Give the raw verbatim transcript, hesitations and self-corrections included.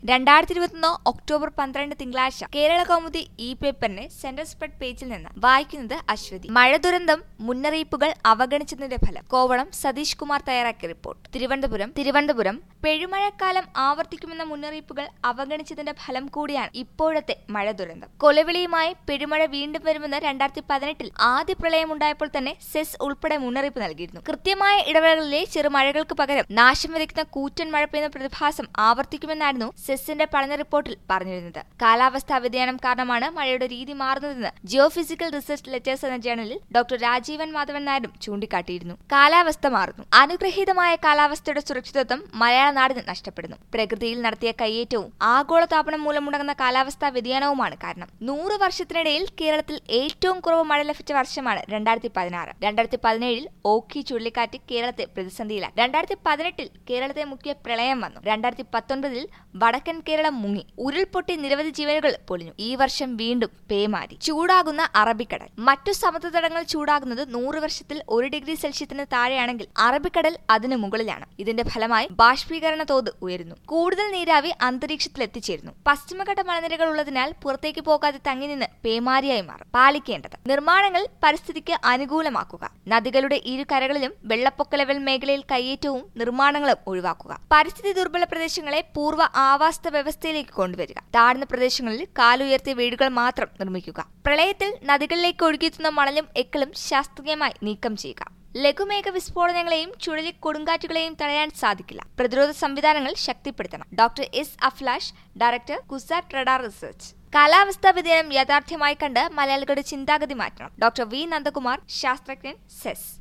രണ്ടായിരത്തി ഇരുപത്തിയൊന്ന് ഒക്ടോബർ പന്ത്രണ്ട് തിങ്കളാഴ്ച കേരള കൗമുദി ഇ പേപ്പറിന്റെ സെന്റർ സ്പ്രെഡ് പേജിൽ നിന്ന് വായിക്കുന്നത് അശ്വതി. മഴ ദുരന്തം മുന്നറിയിപ്പുകൾ അവഗണിച്ചതിന്റെ ഫലം. കോവളം സതീഷ് കുമാർ തയ്യാറാക്കിയ റിപ്പോർട്ട്. തിരുവനന്തപുരം തിരുവനന്തപുരം പെരുമഴക്കാലം ആവർത്തിക്കുമെന്ന മുന്നറിയിപ്പുകൾ അവഗണിച്ചതിന്റെ ഫലം കൂടിയാണ് ഇപ്പോഴത്തെ മഴ ദുരന്തം. കൊലവിളിയുമായി പെരുമഴ വീണ്ടും വരുമെന്ന് രണ്ടായിരത്തി പതിനെട്ടിൽ ആദ്യ പ്രളയമുണ്ടായപ്പോൾ തന്നെ സെസ് ഉൾപ്പെടെ മുന്നറിയിപ്പ് നൽകിയിരുന്നു. കൃത്യമായ ഇടവേളകളിലെ ചെറുമഴകൾക്ക് പകരം നാശം വിതയ്ക്കുന്ന കൂറ്റൻ മഴ പെയ്യുന്ന പ്രതിഭാസം ആവർത്തിക്കുമെന്നായിരുന്നു സെസിന്റെ പഠന റിപ്പോർട്ടിൽ പറഞ്ഞിരുന്നത്. കാലാവസ്ഥാ വ്യതിയാനം കാരണമാണ് മഴയുടെ രീതി മാറുന്നതെന്ന് ജിയോ ഫിസിക്കൽ റിസർച്ച് ലെറ്റേഴ്സ് എന്ന ജേണലിൽ ഡോക്ടർ രാജീവൻ മാധവൻ നായരും ചൂണ്ടിക്കാട്ടിയിരുന്നു. കാലാവസ്ഥ മാറുന്നു. അനുഗ്രഹീതമായ കാലാവസ്ഥയുടെ സുരക്ഷിതത്വം മലയാള നാടിന് നഷ്ടപ്പെടുന്നു. പ്രകൃതിയിൽ നടത്തിയ കയ്യേറ്റവും ആഗോളതാപനം മൂലമുണ്ടാകുന്ന കാലാവസ്ഥാ വ്യതിയാനവുമാണ് കാരണം. നൂറ് വർഷത്തിനിടയിൽ കേരളത്തിൽ ഏറ്റവും കുറവ് മഴ ലഭിച്ച വർഷമാണ് രണ്ടായിരത്തി പതിനാറ്. രണ്ടായിരത്തി പതിനേഴിൽ ഓഖി ചുഴലിക്കാറ്റ് കേരളത്തെ പ്രതിസന്ധിയിലായി. രണ്ടായിരത്തി പതിനെട്ടിൽ കേരളത്തെ മുക്കിയ പ്രളയം വന്നു. രണ്ടായിരത്തി പത്തൊൻപതിൽ വടക്കൻ കേരളം മുങ്ങി. ഉരുൾപൊട്ടി നിരവധി ജീവനുകൾ പൊലിഞ്ഞു. ഈ വർഷം വീണ്ടും പേമാരി. ചൂടാകുന്ന അറബിക്കടൽ. മറ്റു സമുദ്രതടങ്ങൾ ചൂടാകുന്നത് നൂറ് വർഷത്തിൽ ഒരു ഡിഗ്രി സെൽഷ്യസിന് താഴെയാണെങ്കിൽ അറബിക്കടൽ അതിനു മുകളിലാണ്. ഇതിന്റെ ഫലമായി ബാഷ്പീകരണ തോത് ഉയരുന്നു. കൂടുതൽ നീരാവി അന്തരീക്ഷത്തിൽ എത്തിച്ചേരുന്നു. പശ്ചിമഘട്ട മലനിരകൾ ഉള്ളതിനാൽ പുറത്തേക്ക് പോകാതെ തങ്ങി നിന്ന് പേമാരിയായി മാറും. പാലിക്കേണ്ടത്: നിർമ്മാണങ്ങൾ പരിസ്ഥിതിക്ക് അനുകൂലമാക്കുക. നദികളുടെ ഇരു കരകളിലും വെള്ളപ്പൊക്ക ലെവൽ മേഖലയിൽ കയ്യേറ്റവും നിർമ്മാണങ്ങളും ഒഴിവാക്കുക. പരിസ്ഥിതി ദുർബല പ്രദേശങ്ങളെ പൂർവ്വ ആവാസ വ്യവസ്ഥയിലേക്ക് കൊണ്ടുവരിക. താഴ്ന്ന പ്രദേശങ്ങളിൽ കാലുയർത്തിയ വീടുകൾ മാത്രം നിർമ്മിക്കുക. പ്രളയത്തിൽ നദികളിലേക്ക് ഒഴുകിയെത്തുന്ന മണലും എക്കലും ശാസ്ത്രീയമായി നീക്കം ചെയ്യുക. ലഘുമേഘ വിസ്ഫോടനങ്ങളെയും ചുഴലി കൊടുങ്കാറ്റുകളെയും തടയാൻ സാധിക്കില്ല. പ്രതിരോധ സംവിധാനങ്ങൾ ശക്തിപ്പെടുത്തണം. Doctor S Abhilash, director CUSAT radar research. കാലാവസ്ഥാ വ്യതിയാനം യാഥാർത്ഥ്യമായി കണ്ട് മലയാളികളുടെ ചിന്താഗതി മാറ്റണം. ഡോക്ടർ വി നന്ദകുമാർ, ശാസ്ത്രജ്ഞൻ, സെസ്.